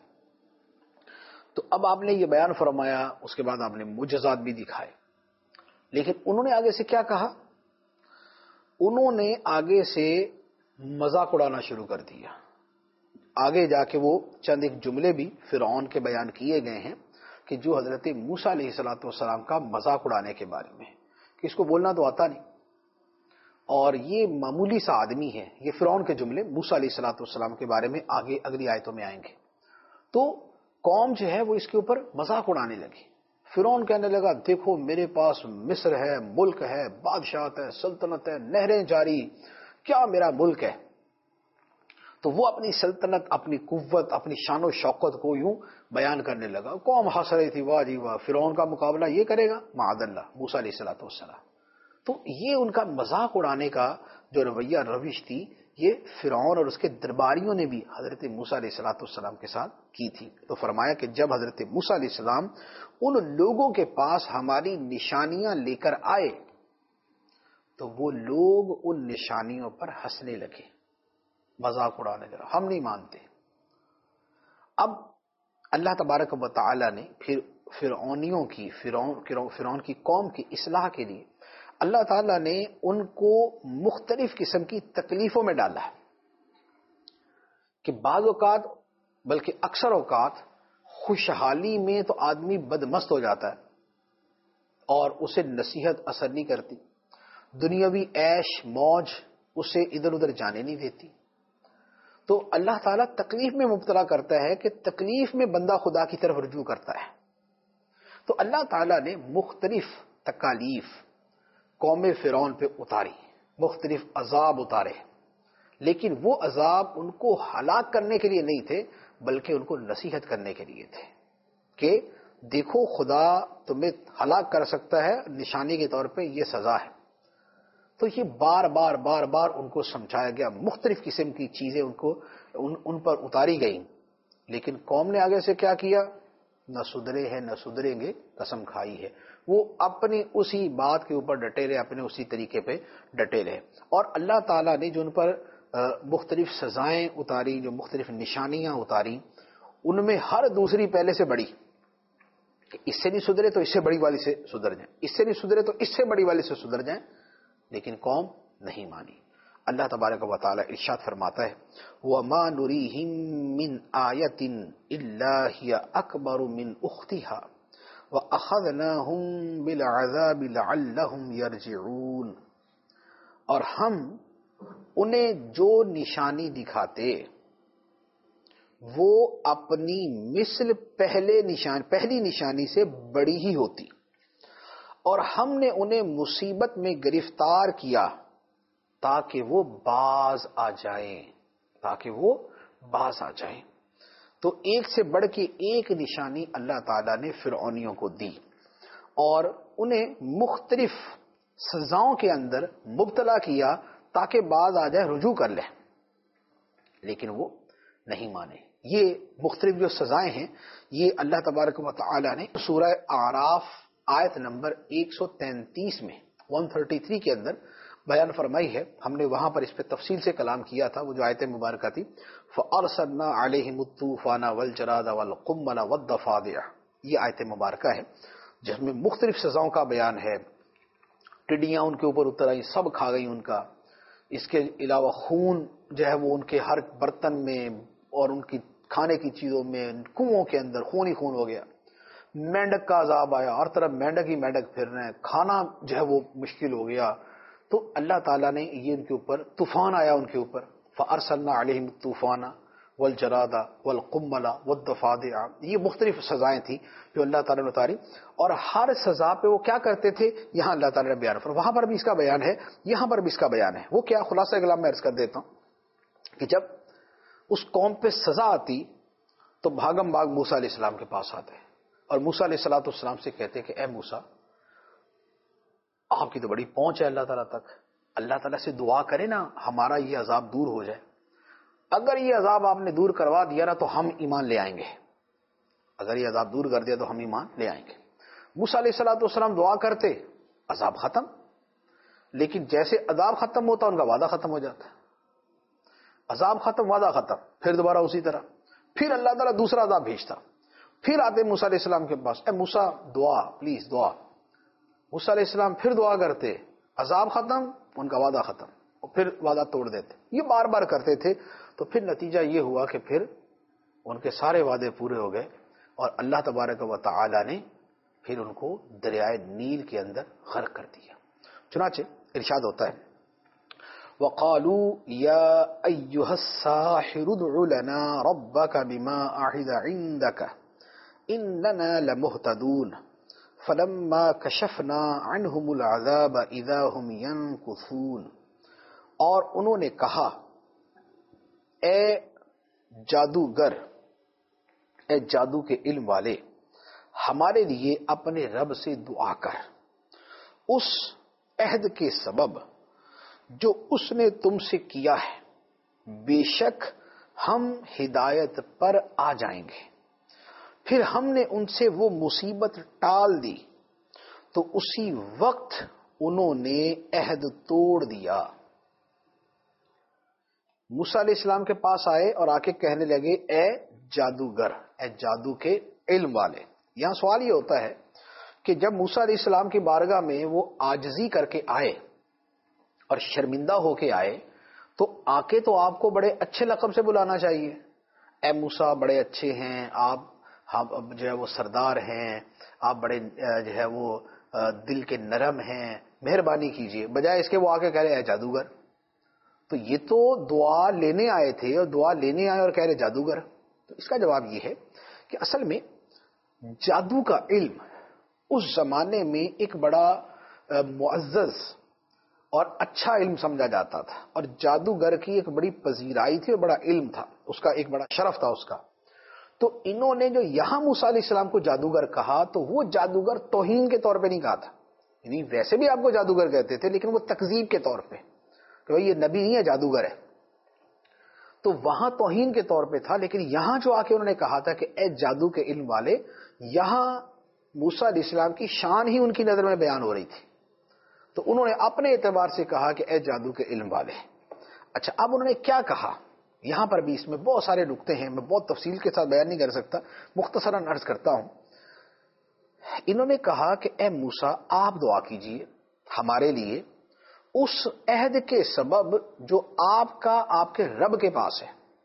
تو اب آپ نے یہ بیان فرمایا، اس کے بعد آپ نے معجزات بھی دکھائے، لیکن انہوں نے آگے سے کیا کہا؟ انہوں نے آگے سے مذاق اڑانا شروع کر دیا، آگے جا کے وہ چند ایک جملے بھی فرعون کے بیان کیے گئے ہیں کہ جو حضرت موسیٰ علیہ الصلوۃ والسلام کا مذاق اڑانے کے بارے میں، کہ اس کو بولنا تو آتا نہیں اور یہ معمولی سا آدمی ہے. یہ فرعون کے جملے موسیٰ علیہ الصلوۃ والسلام کے بارے میں آگے اگلی آیتوں میں آئیں گے. تو قوم جو ہے وہ اس کے اوپر مذاق اڑانے لگی. فرعون کہنے لگا دیکھو میرے پاس مصر ہے، ملک ہے، بادشاہت ہے، سلطنت ہے، نہریں جاری، کیا میرا ملک ہے. تو وہ اپنی سلطنت، اپنی قوت، اپنی شان و شوکت کو یوں بیان کرنے لگا. قوم ہنس رہی تھی، واہ جی واہ، فرعون کا مقابلہ یہ کرے گا معاذ اللہ موسیٰ علیہ الصلوۃ والسلام. تو یہ ان کا مذاق اڑانے کا جو رویہ روش تھی، یہ فرعون اور اس کے درباریوں نے بھی حضرت موسیٰ علیہ الصلوۃ والسلام کے ساتھ کی تھی. تو فرمایا کہ جب حضرت موسیٰ علیہ السلام ان لوگوں کے پاس ہماری نشانیاں لے کر آئے تو وہ لوگ ان نشانیوں پر ہنسنے لگے، مذاق اڑانے لگے، ہم نہیں مانتے. اب اللہ تبارک و تعالی نے پھر فرعون کی قوم کی اصلاح کے لیے اللہ تعالیٰ نے ان کو مختلف قسم کی تکلیفوں میں ڈالا ہے کہ بعض اوقات بلکہ اکثر اوقات خوشحالی میں تو آدمی بدمست ہو جاتا ہے اور اسے نصیحت اثر نہیں کرتی، دنیاوی عیش موج اسے ادھر ادھر جانے نہیں دیتی. تو اللہ تعالیٰ تکلیف میں مبتلا کرتا ہے کہ تکلیف میں بندہ خدا کی طرف رجوع کرتا ہے. تو اللہ تعالیٰ نے مختلف تکالیف قوم فرعون پہ اتاری، مختلف عذاب اتارے، لیکن وہ عذاب ان کو ہلاک کرنے کے لیے نہیں تھے بلکہ ان کو نصیحت کرنے کے لیے تھے کہ دیکھو خدا تمہیں ہلاک کر سکتا ہے، نشانی کے طور پہ یہ سزا ہے. تو یہ بار بار بار بار ان کو سمجھایا گیا، مختلف قسم کی چیزیں ان پر اتاری گئیں، لیکن قوم نے آگے سے کیا کیا؟ نہ سدھرے ہیں نہ سدھریں گے، قسم کھائی ہے. وہ اپنی اسی بات کے اوپر ڈٹے رہے، اپنے اسی طریقے پہ ڈٹے رہے. اور اللہ تعالیٰ نے جو ان پر مختلف سزائیں اتاری، جو مختلف نشانیاں اتاری، ان میں ہر دوسری پہلے سے بڑی، کہ اس سے نہیں سدھرے تو اس سے بڑی والی سے سدھر جائیں، اس سے نہیں سدھرے تو اس سے بڑی والی سے سدھر جائیں، لیکن قوم نہیں مانی. اللہ تبارک و تعالی ارشاد فرماتا ہے وَمَا نُرِيهِم مِّنْ آيَةٍ إِلَّا هِيَ أَكْبَرُ مِنْ أُخْتِهَا وَأَخَذْنَاهُمْ بِالْعَذَابِ لَعَلَّهُمْ يَرْجِعُونَ. اور ہم انہیں جو نشانی دکھاتے وہ اپنی مثل پہلی نشانی سے بڑی ہی ہوتی، اور ہم نے انہیں مصیبت میں گرفتار کیا تاکہ وہ باز آ جائیں. تو ایک سے بڑھ کے ایک نشانی اللہ تعالیٰ نے فرعونیوں کو دی اور انہیں مختلف سزاؤں کے اندر مبتلا کیا تاکہ باز آ جائے، رجوع کر لیں، لیکن وہ نہیں مانے. یہ مختلف جو سزائیں ہیں یہ اللہ تبارک و تعالیٰ نے سورہ اعراف آیت نمبر 133 میں 133 کے اندر بیان فرمائی ہے. ہم نے وہاں پر اس پہ تفصیل سے کلام کیا تھا. وہ جو آیت مبارکہ تھی فَأَرْسَلْنَا عَلَيْهِمُ الطُّوفَانَ وَالْجَرَادَ وَالْقُمَّلَ وَالضَّفَادِعَ، یہ آیت مبارکہ ہے جس میں مختلف سزاؤں کا بیان ہے. ٹڈیاں ان کے اوپر اتر آئیں، سب کھا گئی ان کا. اس کے علاوہ خون جو ہے وہ ان کے ہر برتن میں اور ان کی کھانے کی چیزوں میں، کنووں کے اندر خون ہی خون ہو گیا. مینڈک کا عذاب آیا، ہر طرف مینڈک ہی مینڈک پھر رہے ہیں، کھانا جو ہے وہ مشکل ہو گیا. تو اللہ تعالیٰ نے یہ ان کے اوپر طوفان آیا، ان کے اوپر فَأَرْسَلْنَا عَلَيْهِمُ الطُّوفَانَ وَالْجَرَادَ وَالْقُمَّلَ وَالضَّفَادِعَ. یہ مختلف سزائیں تھیں جو اللہ تعالیٰ نے اتاری، اور ہر سزا پہ وہ کیا کرتے تھے یہاں اللہ تعالیٰ نے بیان فرمایا. وہاں پر بھی اس کا بیان ہے، یہاں پر بھی اس کا بیان ہے. وہ کیا خلاصہ کلام میں عرض کر دیتا ہوں کہ جب اس قوم پہ سزا آتی تو بھاگم بھاگ موسیٰ علیہ السلام کے پاس آتے اور موسیٰ علیہ السلام سے کہتے کہ اے موسیٰ، آپ کی تو بڑی پہنچ ہے اللہ تعالیٰ تک، اللہ تعالیٰ سے دعا کرے نا ہمارا یہ عذاب دور ہو جائے. اگر یہ عذاب آپ نے دور کروا دیا نا تو ہم ایمان لے آئیں گے، اگر یہ عذاب دور کر دیا تو ہم ایمان لے آئیں گے. موسیٰ علیہ السلام دعا کرتے، عذاب ختم. لیکن جیسے عذاب ختم ہوتا ان کا وعدہ ختم ہو جاتا. عذاب ختم، وعدہ ختم، پھر دوبارہ اسی طرح. پھر اللہ تعالیٰ دوسرا عذاب بھیجتا. پھر آتے موسیٰ علیہ السلام کے پاس، اے موسیٰ دعا، پلیز دعا. موسیٰ علیہ السلام پھر دعا کرتے، عذاب ختم، ان کا وعدہ ختم، اور پھر وعدہ توڑ دیتے. یہ بار بار کرتے تھے. تو پھر نتیجہ یہ ہوا کہ پھر ان کے سارے وعدے پورے ہو گئے اور اللہ تبارک و تعالی نے پھر ان کو دریائے نیل کے اندر غرق کر دیا۔ چنانچہ ارشاد ہوتا ہے وَقَالُوا يَا أَيُّهَا السَّاحِرُ ادْعُ لَنَا رَبَّكَ بِمَا عَهِدَ عِندَكَ إِنَّنَا لَمُهْتَدُونَ فَلَمَّا كَشَفْنَا عَنْهُمُ الْعَذَابَ إِذَا هُمْ يَنكُثُونَ، اور انہوں نے کہا اے جادوگر، اے جادو کے علم والے، ہمارے لیے اپنے رب سے دعا کر اس عہد کے سبب جو اس نے تم سے کیا ہے، بے شک ہم ہدایت پر آ جائیں گے۔ پھر ہم نے ان سے وہ مصیبت ٹال دی تو اسی وقت انہوں نے عہد توڑ دیا۔ موسیٰ علیہ السلام کے پاس آئے اور آ کے کہنے لگے اے جادوگر، اے جادو کے علم والے۔ یہاں سوال یہ ہوتا ہے کہ جب موسیٰ علیہ السلام کی بارگاہ میں وہ عاجزی کر کے آئے اور شرمندہ ہو کے آئے تو آ کے تو آپ کو بڑے اچھے لقب سے بلانا چاہیے، اے موسیٰ بڑے اچھے ہیں آپ جو ہے وہ سردار ہیں، آپ بڑے جو ہے وہ دل کے نرم ہیں، مہربانی کیجیے، بجائے اس کے وہ آ کے کہہ رہے اے جادوگر۔ تو یہ تو دعا لینے آئے تھے اور دعا لینے آئے اور کہہ رہے جادوگر۔ تو اس کا جواب یہ ہے کہ اصل میں جادو کا علم اس زمانے میں ایک بڑا معزز اور اچھا علم سمجھا جاتا تھا، اور جادوگر کی ایک بڑی پذیرائی تھی اور بڑا علم تھا، اس کا ایک بڑا شرف تھا اس کا۔ تو انہوں نے جو یہاں موسیٰ علیہ السلام کو جادوگر کہا تو وہ جادوگر توہین کے طور پہ نہیں کہا تھا، یعنی ویسے بھی آپ کو جادوگر کہتے تھے لیکن وہ تکذیب کے طور پہ کہ بھائی یہ نبی نہیں ہے جادوگر ہے، تو وہاں توہین کے طور پہ تھا۔ لیکن یہاں جو آ کے انہوں نے کہا تھا کہ اے جادو کے علم والے، یہاں موسیٰ علیہ السلام کی شان ہی ان کی نظر میں بیان ہو رہی تھی، تو انہوں نے اپنے اعتبار سے کہا کہ اے جادو کے علم والے۔ اچھا، اب انہوں نے کیا کہا، یہاں پر بھی اس میں بہت سارے نقطے ہیں، میں بہت تفصیل کے ساتھ بیان نہیں کر سکتا، مختصراً عرض کرتا ہوں۔ انہوں نے کہا کہ اے موسیٰ آپ دعا کیجئے ہمارے لیے اس عہد کے سبب جو آپ کا آپ کے رب کے پاس ہے۔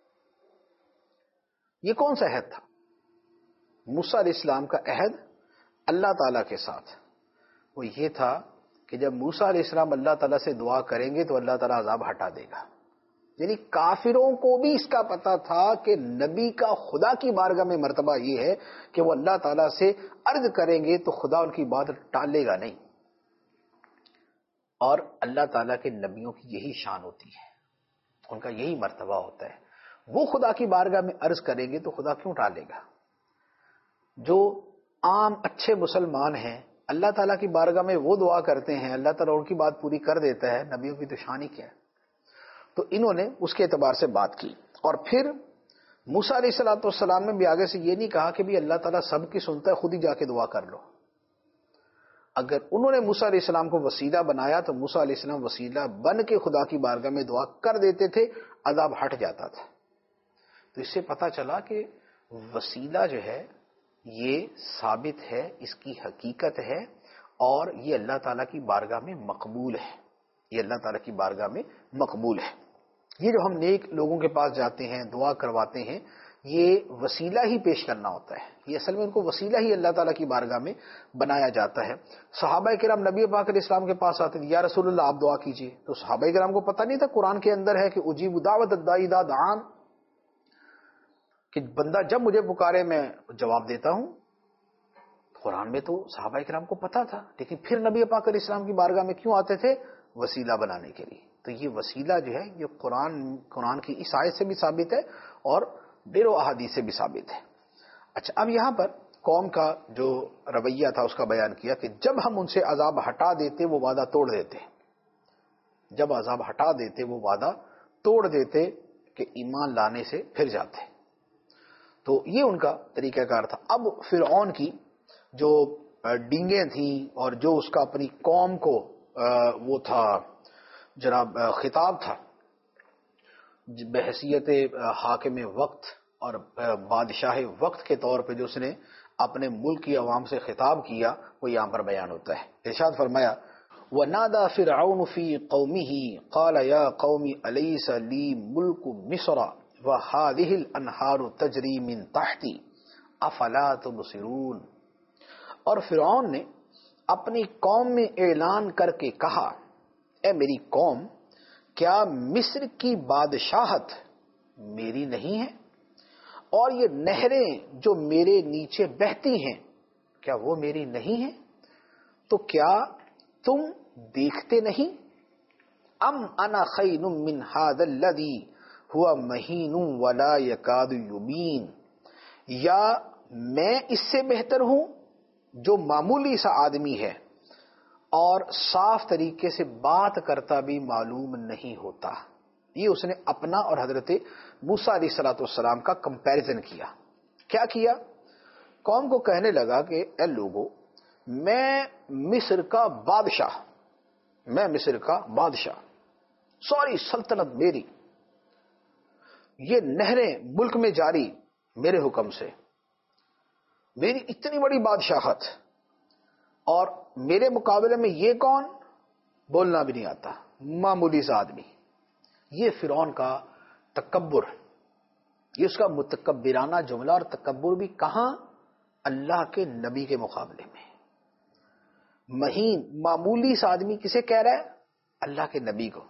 یہ کون سا عہد تھا؟ موسیٰ علیہ السلام کا عہد اللہ تعالیٰ کے ساتھ وہ یہ تھا کہ جب موسیٰ علیہ السلام اللہ تعالیٰ سے دعا کریں گے تو اللہ تعالیٰ عذاب ہٹا دے گا۔ یعنی کافروں کو بھی اس کا پتا تھا کہ نبی کا خدا کی بارگاہ میں مرتبہ یہ ہے کہ وہ اللہ تعالیٰ سے عرض کریں گے تو خدا ان کی بات ٹالے گا نہیں، اور اللہ تعالیٰ کے نبیوں کی یہی شان ہوتی ہے، ان کا یہی مرتبہ ہوتا ہے، وہ خدا کی بارگاہ میں عرض کریں گے تو خدا کیوں ٹالے گا۔ جو عام اچھے مسلمان ہیں اللہ تعالیٰ کی بارگاہ میں وہ دعا کرتے ہیں، اللہ تعالیٰ ان کی بات پوری کر دیتا ہے، نبیوں کی تو شان ہی کیا ہے۔ تو انہوں نے اس کے اعتبار سے بات کی، اور پھر موسیٰ علیہ السلام نے بھی آگے سے یہ نہیں کہا کہ بھی اللہ تعالیٰ سب کی سنتا ہے، خود ہی جا کے دعا کر لو۔ اگر انہوں نے موسیٰ علیہ السلام کو وسیلہ بنایا تو موسیٰ علیہ السلام وسیلہ بن کے خدا کی بارگاہ میں دعا کر دیتے تھے، عذاب ہٹ جاتا تھا۔ تو اس سے پتہ چلا کہ وسیلہ جو ہے یہ ثابت ہے، اس کی حقیقت ہے، اور یہ اللہ تعالیٰ کی بارگاہ میں مقبول ہے، یہ اللہ تعالیٰ کی بارگاہ میں مقبول ہے۔ یہ جو ہم نیک لوگوں کے پاس جاتے ہیں دعا کرواتے ہیں، یہ وسیلہ ہی پیش کرنا ہوتا ہے، یہ اصل میں ان کو وسیلہ ہی اللہ تعالیٰ کی بارگاہ میں بنایا جاتا ہے۔ صحابہ کرام نبی پاک علیہ السلام کے پاس آتے تھے، یا رسول اللہ آپ دعا کیجیے، تو صحابہ کرام کو پتہ نہیں تھا قرآن کے اندر ہے کہ اجیب دعوت الداعی اذا دعان، کہ بندہ جب مجھے پکارے میں جواب دیتا ہوں۔ قرآن میں تو صحابہ کرام کو پتہ تھا، لیکن پھر نبی پاک علیہ السلام کی بارگاہ میں کیوں آتے تھے؟ وسیلہ بنانے کے لیے۔ تو یہ وسیلہ جو ہے یہ قرآن کی اس آیت سے بھی ثابت ہے اور ڈیروں احادیث سے بھی ثابت ہے۔ اچھا، اب یہاں پر قوم کا جو رویہ تھا اس کا بیان کیا کہ جب ہم ان سے عذاب ہٹا دیتے وہ وعدہ توڑ دیتے، جب عذاب ہٹا دیتے وہ وعدہ توڑ دیتے کہ ایمان لانے سے پھر جاتے۔ تو یہ ان کا طریقہ کار تھا۔ اب فرعون کی جو ڈینگیں تھیں اور جو اس کا اپنی قوم کو وہ تھا جناب خطاب تھا بحیثیت حاکم وقت اور بادشاہ وقت کے طور پہ، جو اس نے اپنے ملک کی عوام سے خطاب کیا، وہ یہاں پر بیان ہوتا ہے۔ ارشاد فرمایا وَنَادَى فِرْعَوْنُ فِي قَوْمِهِ قَالَ يَا قَوْمِ أَلَيْسَ لِي مُلْكُ مِصْرَ وَهَٰذِهِ الْأَنْهَارُ تَجْرِي مِن تَحْتِي أَفَلَا تُبْصِرُونَ۔ اور فرعون نے اپنی قوم میں اعلان کر کے کہا، اے میری قوم، کیا مصر کی بادشاہت میری نہیں ہے؟ اور یہ نہریں جو میرے نیچے بہتی ہیں، کیا وہ میری نہیں ہیں؟ تو کیا تم دیکھتے نہیں؟ ام انا خیر من ھذا الذی ھوا مہین ولا یکاد یبین، یا میں اس سے بہتر ہوں جو معمولی سا آدمی ہے اور صاف طریقے سے بات کرتا بھی معلوم نہیں ہوتا۔ یہ اس نے اپنا اور حضرت موسیٰ علیہ الصلوۃ والسلام کا کمپیریزن کیا۔ کیا کیا؟ قوم کو کہنے لگا کہ اے لوگو، میں مصر کا بادشاہ، ساری سلطنت میری، یہ نہریں ملک میں جاری میرے حکم سے، میری اتنی بڑی بادشاہت، اور میرے مقابلے میں یہ کون؟ بولنا بھی نہیں آتا، معمولی سا آدمی۔ یہ فرعون کا تکبر، یہ اس کا متکبرانہ جملہ، اور تکبر بھی کہاں؟ اللہ کے نبی کے مقابلے میں۔ مہین، معمولی سا آدمی کسے کہہ رہا ہے؟ اللہ کے نبی کو۔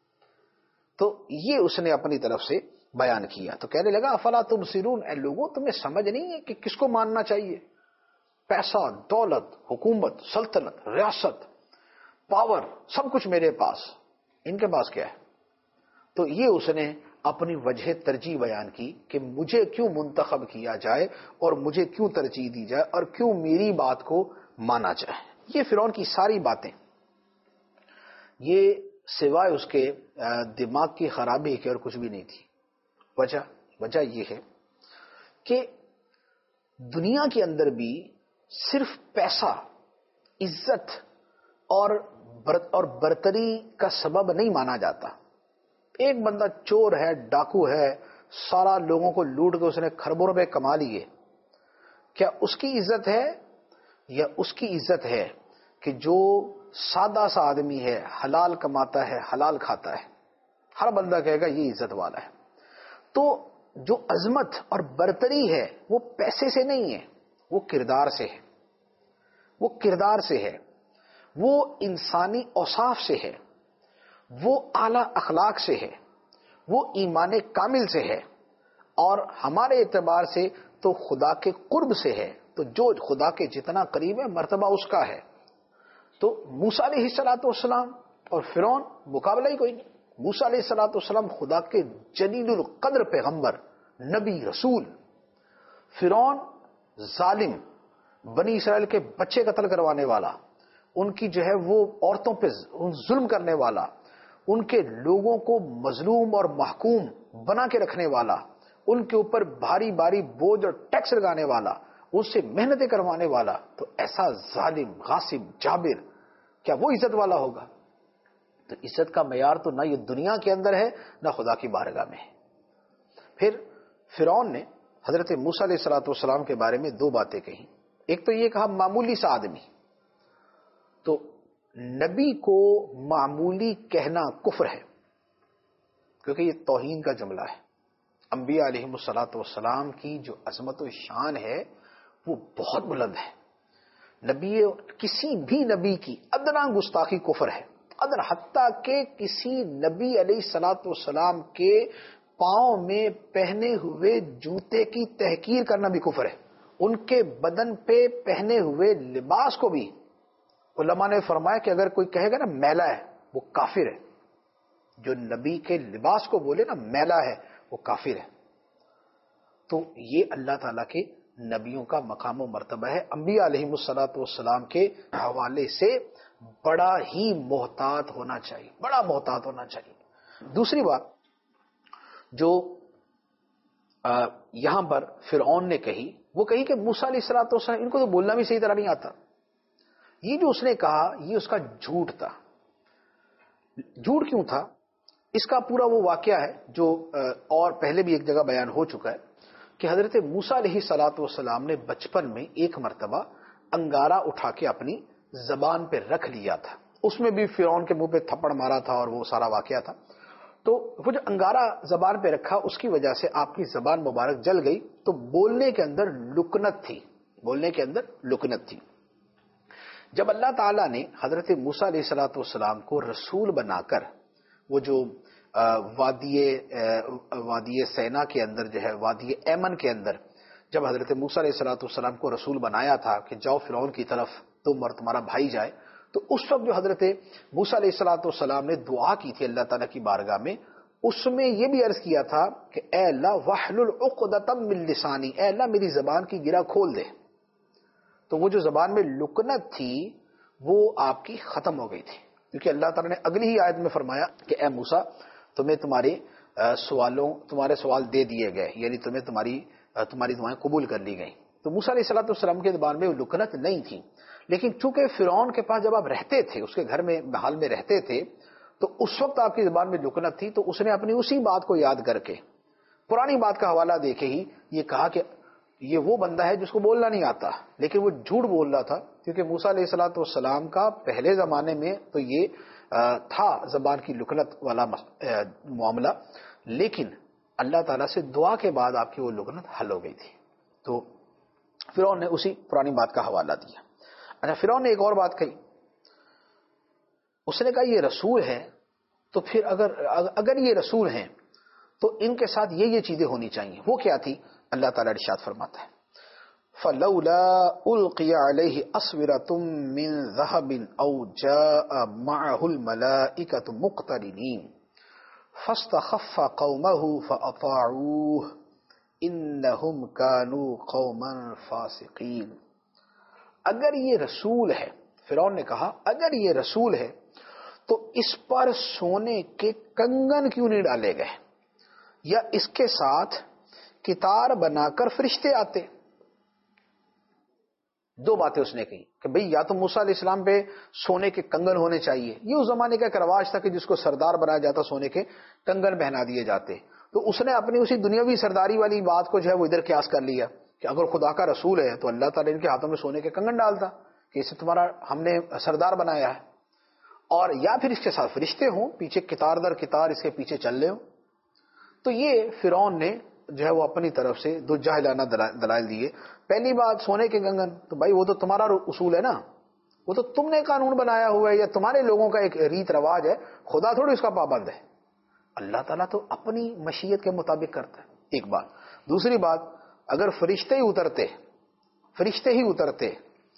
تو یہ اس نے اپنی طرف سے بیان کیا، تو کہنے لگا افلا تبصرون، اے لوگوں تمہیں سمجھ نہیں ہے کہ کس کو ماننا چاہیے؟ پیسہ، دولت، حکومت، سلطنت، ریاست، پاور، سب کچھ میرے پاس، ان کے پاس کیا ہے؟ تو یہ اس نے اپنی وجہ ترجیح بیان کی کہ مجھے کیوں منتخب کیا جائے اور مجھے کیوں ترجیح دی جائے اور کیوں میری بات کو مانا جائے۔ یہ فرعون کی ساری باتیں، یہ سوائے اس کے دماغ کی خرابی کے اور کچھ بھی نہیں تھی۔ وجہ یہ ہے کہ دنیا کے اندر بھی صرف پیسہ، عزت اور برتری کا سبب نہیں مانا جاتا۔ ایک بندہ چور ہے، ڈاکو ہے، سارا لوگوں کو لوٹ کے اس نے کھربوں روپے کما لیے، کیا اس کی عزت ہے؟ یا اس کی عزت ہے کہ جو سادہ سا آدمی ہے، حلال کماتا ہے، حلال کھاتا ہے، ہر بندہ کہے گا یہ عزت والا ہے۔ تو جو عظمت اور برتری ہے وہ پیسے سے نہیں ہے، وہ کردار سے ہے، وہ کردار سے ہے، وہ انسانی اوصاف سے ہے، وہ اعلی اخلاق سے ہے، وہ ایمان کامل سے ہے، اور ہمارے اعتبار سے تو خدا کے قرب سے ہے۔ تو جو خدا کے جتنا قریب ہے مرتبہ اس کا ہے۔ تو موسیٰ علیہ الصلوۃ والسلام اور فرعون مقابلہ ہی کوئی نہیں۔ موسیٰ علیہ الصلوۃ والسلام خدا کے جلیل القدر پیغمبر، نبی، رسول۔ فرعون ظالم، بنی اسرائیل کے بچے قتل کروانے والا، ان کی جو ہے وہ عورتوں پہ ظلم کرنے والا، ان کے لوگوں کو مظلوم اور محکوم بنا کے رکھنے والا، ان کے اوپر بھاری بھاری بوجھ اور ٹیکس لگانے والا، ان سے محنتیں کروانے والا۔ تو ایسا ظالم، غاصب، جابر، کیا وہ عزت والا ہوگا؟ تو عزت کا معیار تو نہ یہ دنیا کے اندر ہے نہ خدا کی بارگاہ میں ہے۔ پھر فرعون نے حضرت موسیٰ علیہ الصلوۃ والسلام کے بارے میں دو باتیں کہیں۔ ایک تو یہ کہا معمولی سا آدمی، تو نبی کو معمولی کہنا کفر ہے، کیونکہ یہ توہین کا جملہ ہے۔ انبیاء علیہم الصلوۃ والسلام کی جو عظمت و شان ہے وہ بہت بلند ہے۔ کسی بھی نبی کی ادنا گستاخی کفر ہے، ادنا، حتیٰ کہ کسی نبی علیہ الصلوۃ والسلام کے پاؤں میں پہنے ہوئے جوتے کی تحقیر کرنا بھی کفر ہے۔ ان کے بدن پہ پہنے ہوئے لباس کو بھی علماء نے فرمایا کہ اگر کوئی کہے گا نا میلا ہے، وہ کافر ہے۔ جو نبی کے لباس کو بولے نا میلا ہے، وہ کافر ہے۔ تو یہ اللہ تعالیٰ کے نبیوں کا مقام و مرتبہ ہے۔ انبیاء علیہم الصلوۃ والسلام کے حوالے سے بڑا ہی محتاط ہونا چاہیے، بڑا محتاط ہونا چاہیے۔ دوسری بات جو یہاں پر فرعون نے کہی، وہ کہی کہ موسیٰ علیہ الصلوۃ والسلام ان کو تو بولنا بھی صحیح طرح نہیں آتا۔ یہ جو اس نے کہا یہ اس کا جھوٹ تھا۔ جھوٹ کیوں تھا؟ اس کا پورا وہ واقعہ ہے جو اور پہلے بھی ایک جگہ بیان ہو چکا ہے کہ حضرت موسیٰ علیہ الصلوۃ والسلام نے بچپن میں ایک مرتبہ انگارہ اٹھا کے اپنی زبان پہ رکھ لیا تھا، اس میں بھی فرعون کے منہ پہ تھپڑ مارا تھا اور وہ سارا واقعہ تھا۔ تو وہ جو انگارہ زبان پہ رکھا اس کی وجہ سے آپ کی زبان مبارک جل گئی، تو بولنے کے اندر لکنت تھی، بولنے کے اندر لکنت تھی۔ جب اللہ تعالیٰ نے حضرت موسیٰ علیہ الصلوۃ والسلام کو رسول بنا کر وہ جو وادی سینا کے اندر جو ہے وادی ایمن کے اندر جب حضرت موسیٰ علیہ الصلوۃ والسلام کو رسول بنایا تھا کہ جاؤ فرعون کی طرف تم اور تمہارا بھائی جائے، تو اس وقت جو حضرت موسیٰ علیہ الصلوۃ والسلام نے دعا کی تھی اللہ تعالیٰ کی بارگاہ میں، اس میں یہ بھی عرض کیا تھا کہ اے اللہ واحلل عقدۃ من لسانی، اے اللہ میری زبان کی گرہ کھول دے۔ تو وہ جو زبان میں لکنت تھی وہ آپ کی ختم ہو گئی تھی، کیونکہ اللہ تعالیٰ نے اگلی ہی آیت میں فرمایا کہ اے موسیٰ تمہیں تمہارے سوال دے دیے گئے، یعنی تمہاری دعائیں قبول کر لی گئیں۔ تو موسیٰ علیہ الصلوۃ والسلام کے زبان میں وہ لکنت نہیں تھی، لیکن چونکہ فرعون کے پاس جب آپ رہتے تھے، اس کے گھر میں محل میں رہتے تھے، تو اس وقت آپ کی زبان میں لکنت تھی، تو اس نے اپنی اسی بات کو یاد کر کے پرانی بات کا حوالہ دے کے ہی یہ کہا کہ یہ وہ بندہ ہے جس کو بولنا نہیں آتا، لیکن وہ جھوٹ بول رہا تھا، کیونکہ موسیٰ علیہ الصلوۃ والسلام کا پہلے زمانے میں تو یہ تھا زبان کی لکنت والا معاملہ، لیکن اللہ تعالیٰ سے دعا کے بعد آپ کی وہ لکنت حل ہو گئی تھی۔ تو فرعون نے اسی پرانی بات کا حوالہ دیا۔ اچھا، فرعون نے ایک اور بات کہی، اس نے کہا یہ رسول ہے تو پھر اگر یہ رسول ہیں تو ان کے ساتھ یہ چیزیں ہونی چاہیے۔ وہ کیا تھی؟ اللہ تعالیٰ ارشاد فرماتا ہے فَلَوْلَا أُلْقِيَ عَلَيْهِ أَسْوِرَةٌ مِّن ذَهَبٍ أَوْ جَاءَ مَعَهُ الْمَلَائِكَةُ مُقْتَرِنِينَ فَاسْتَخَفَّ قَوْمَهُ فَأَطَاعُوهُ إِنَّهُمْ كَانُوا قَوْمًا فَاسِقِينَ۔ اگر یہ رسول ہے، فرعون نے کہا اگر یہ رسول ہے تو اس پر سونے کے کنگن کیوں نہیں ڈالے گئے، یا اس کے ساتھ کتار بنا کر فرشتے آتے۔ دو باتیں اس نے کہی کہ بھئی یا تو موسیٰ علیہ السلام پہ سونے کے کنگن ہونے چاہیے، یہ اس زمانے کا ایک رواج تھا کہ جس کو سردار بنایا جاتا سونے کے کنگن پہنا دیے جاتے، تو اس نے اپنی اسی دنیاوی سرداری والی بات کو جو ہے وہ ادھر قیاس کر لیا کہ اگر خدا کا رسول ہے تو اللہ تعالیٰ ان کے ہاتھوں میں سونے کے کنگن ڈالتا کہ اسے تمہارا ہم نے سردار بنایا ہے، اور یا پھر اس کے ساتھ فرشتے ہوں پیچھے کتار در کتار اس کے پیچھے چل رہے ہوں۔ تو یہ فرعون نے جو ہے وہ اپنی طرف سے دو جاہلانہ دلائل دیے۔ پہلی بات سونے کے کنگن، تو بھائی وہ تو تمہارا اصول ہے نا، وہ تو تم نے قانون بنایا ہوا ہے یا تمہارے لوگوں کا ایک ریت رواج ہے، خدا تھوڑی اس کا پابند ہے، اللہ تعالیٰ تو اپنی مشیت کے مطابق کرتا ہے، ایک بات۔ دوسری بات، اگر فرشتے ہی اترتے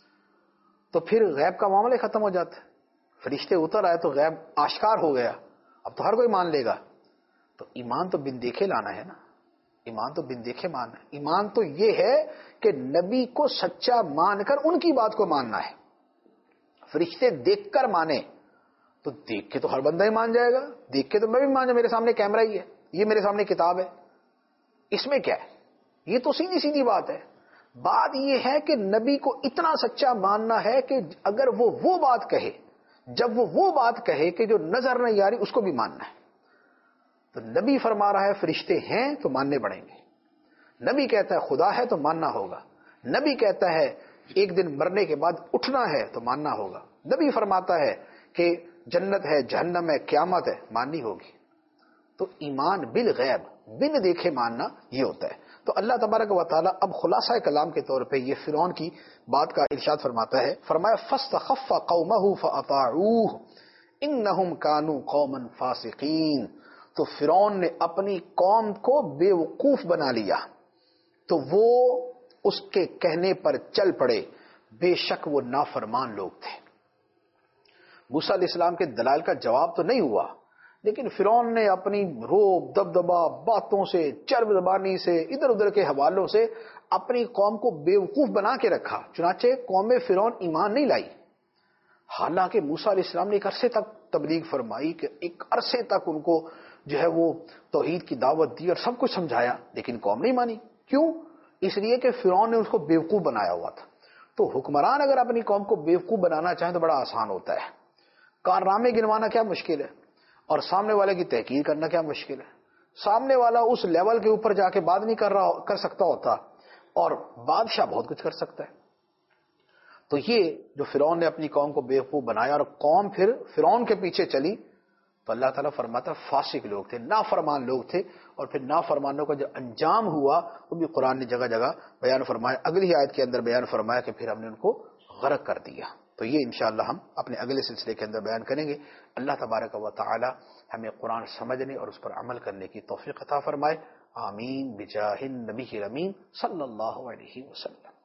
تو پھر غیب کا معاملہ ختم ہو جاتا ہے، فرشتے اتر آئے تو غیب آشکار ہو گیا، اب تو ہر کوئی مان لے گا۔ تو ایمان تو بن دیکھے لانا ہے نا، ایمان تو بن دیکھے ماننا ہے۔ ایمان تو یہ ہے کہ نبی کو سچا مان کر ان کی بات کو ماننا ہے۔ فرشتے دیکھ کر مانے تو دیکھ کے تو ہر بندہ ہی مان جائے گا، دیکھ کے تو میں بھی مان جاؤں، میرے سامنے کیمرہ ہی ہے، یہ میرے سامنے کتاب ہے، اس میں کیا ہے؟ یہ تو سیدھی بات ہے۔ بات یہ ہے کہ نبی کو اتنا سچا ماننا ہے کہ اگر وہ بات کہے، جب وہ بات کہے کہ جو نظر نہیں آ رہی اس کو بھی ماننا ہے۔ تو نبی فرما رہا ہے فرشتے ہیں تو ماننے پڑیں گے، نبی کہتا ہے خدا ہے تو ماننا ہوگا، نبی کہتا ہے ایک دن مرنے کے بعد اٹھنا ہے تو ماننا ہوگا، نبی فرماتا ہے کہ جنت ہے جہنم ہے قیامت ہے، ماننی ہوگی۔ تو ایمان بالغیب بن دیکھے ماننا یہ ہوتا ہے۔ تو اللہ تبارک و تعالیٰ اب خلاصہ کلام کے طور پہ یہ فرعون کی بات کا ارشاد فرماتا ہے، فرمایا فاستخف قومه فاطاعوه انہم كانوا قوما فاسقین۔ تو فرعون نے اپنی قوم کو بے وقوف بنا لیا تو وہ اس کے کہنے پر چل پڑے، بے شک وہ نافرمان لوگ تھے۔ موسیٰ علیہ السلام کے دلائل کا جواب تو نہیں ہوا، لیکن فرعون نے اپنی روب دبدبا باتوں سے، چرب زبانی سے، ادھر ادھر کے حوالوں سے اپنی قوم کو بے وقوف بنا کے رکھا، چنانچہ قوم فرعون ایمان نہیں لائی، حالانکہ موسیٰ علیہ السلام نے ایک عرصے تک تبلیغ فرمائی، کہ ایک عرصے تک ان کو جو ہے وہ توحید کی دعوت دی اور سب کچھ سمجھایا، لیکن قوم نہیں مانی۔ کیوں؟ اس لیے کہ فرعون نے اس کو بیوقوف بنایا ہوا تھا۔ تو حکمران اگر اپنی قوم کو بیوقوف بنانا چاہیں تو بڑا آسان ہوتا ہے، کارنامے گنوانا کیا مشکل ہے، اور سامنے والے کی تحقیر کرنا کیا مشکل ہے۔ سامنے والا اس لیول کے اوپر جا کے بات نہیں کر سکتا ہوتا، اور بادشاہ بہت کچھ کر سکتا ہے۔ تو یہ جو فرعون نے اپنی قوم کو بیوقوف بنایا اور قوم پھر فرعون کے پیچھے چلی، تو اللہ تعالیٰ فرماتا فاسق لوگ تھے، نافرمان لوگ تھے، اور پھر نافرمانوں کا جو انجام ہوا وہ بھی قرآن نے جگہ جگہ بیان فرمایا۔ اگلی آیت کے اندر بیان فرمایا کہ پھر ہم نے ان کو غرق کر دیا۔ تو یہ انشاءاللہ ہم اپنے اگلے سلسلے کے اندر بیان کریں گے۔ اللہ تبارک و تعالی ہمیں قرآن سمجھنے اور اس پر عمل کرنے کی توفیق عطا فرمائے، آمین بجاہ النبی الامین صلی اللہ علیہ وسلم۔